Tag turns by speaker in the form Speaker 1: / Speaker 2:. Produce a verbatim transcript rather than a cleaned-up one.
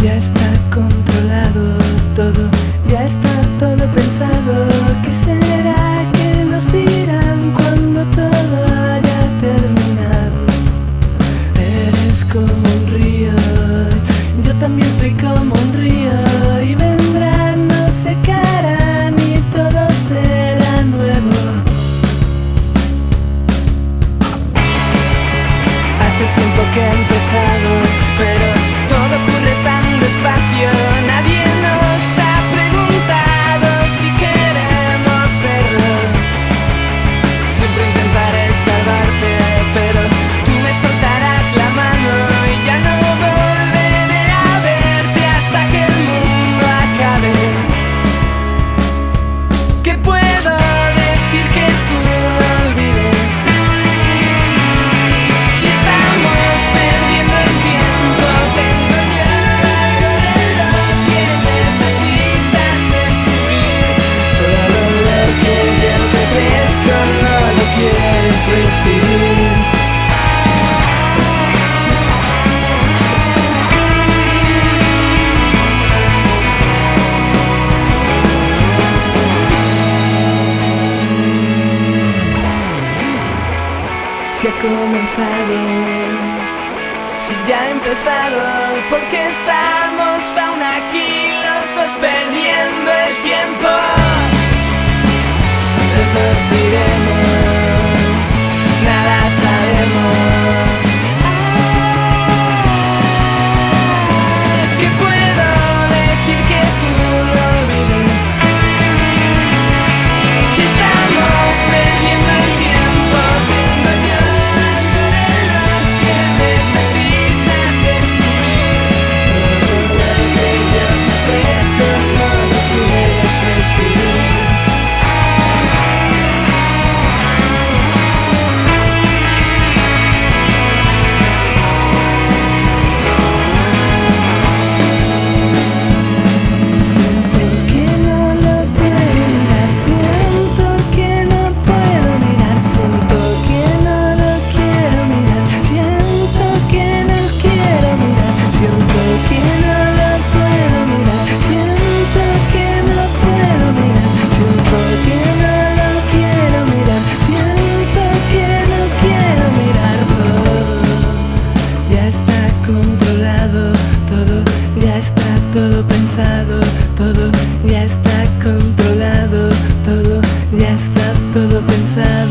Speaker 1: Ya está controlado todo, ya está todo pensado. ¿Qué será que nos dirán cuando todo haya terminado? Eres como un río, yo también soy como un río, y vendrán, nos secarán y todo será nuevo. Hace tiempo que ha empezado, pero todo ocurre tan despacio. Nadie nos ha preguntado si queremos verlo. Siempre intentaré salvarte, pero tú me soltarás la mano y ya no volveré a verte hasta que el mundo acabe. ¿Qué puedo decir que tú lo olvides? Si estamos perdiendo el tiempo, tengo yo algo de lo que necesitas descubrir. Todo lo que yo te ofrezco no lo quieres recibir. Si ha comenzado, si ya ha empezado, porque estamos aún aquí los dos perdiendo el tiempo. Los dos diremos, nada sabemos. ¿Qué puedo decir que tú lo olvides? Si estamos perdiendo el tiempo, tengo yo algo de lo que necesitas descubrir. Todo lo que yo te ofrezco no lo quieres recibir. Siento que no lo puedo mirar, siento que no puedo mirar, siento que no lo quiero mirar, siento que no quiero mirar, siento que no lo puedo mirar, siento que no puedo mirar, siento que no lo quiero mirar, siento que no quiero mirar. Todo ya está controlado, todo ya está todo pensado, todo ya está controlado, todo ya está todo pensado.